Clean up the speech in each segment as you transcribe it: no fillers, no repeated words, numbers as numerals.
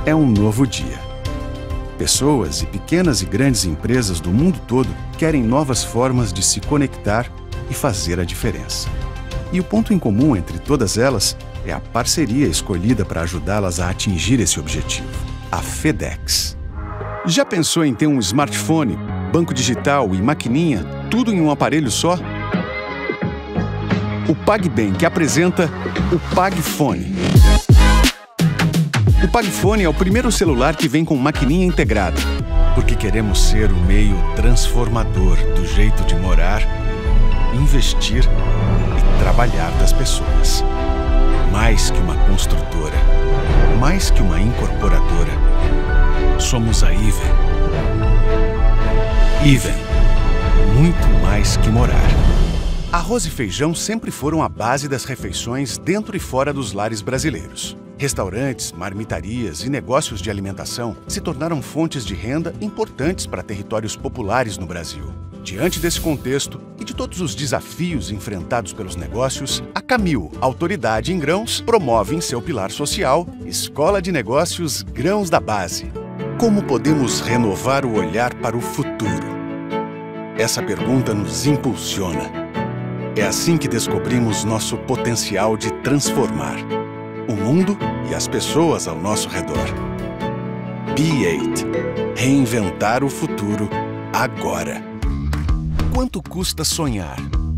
é um novo dia. Pessoas e pequenas e grandes empresas do mundo todo querem novas formas de se conectar e fazer a diferença. E o ponto em comum entre todas elas é a parceria escolhida para ajudá-las a atingir esse objetivo: a FedEx. Já pensou em ter um smartphone, banco digital e maquininha, tudo em um aparelho só? O PagBank apresenta o PagFone. O PagFone é o primeiro celular que vem com maquininha integrada, porque queremos ser o meio transformador do jeito de morar, investir e trabalhar das pessoas. Mais que uma construtora, mais que uma incorporadora, somos a Iven. Iven, muito mais que morar. Arroz e feijão sempre foram a base das refeições dentro e fora dos lares brasileiros. Restaurantes, marmitarias e negócios de alimentação se tornaram fontes de renda importantes para territórios populares no Brasil. Diante desse contexto e de todos os desafios enfrentados pelos negócios, a Camil, autoridade em grãos, promove em seu pilar social Escola de Negócios Grãos da Base. Como podemos renovar o olhar para o futuro? Essa pergunta nos impulsiona. É assim que descobrimos nosso potencial de transformar o mundo e as pessoas ao nosso redor. B8. Reinventar o futuro agora. Quanto custa sonhar?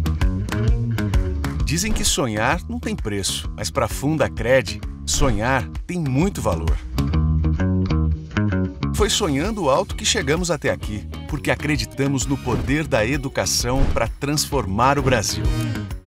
Dizem que sonhar não tem preço, mas para a Fundacred, sonhar tem muito valor. Foi sonhando alto que chegamos até aqui, porque acreditamos no poder da educação para transformar o Brasil.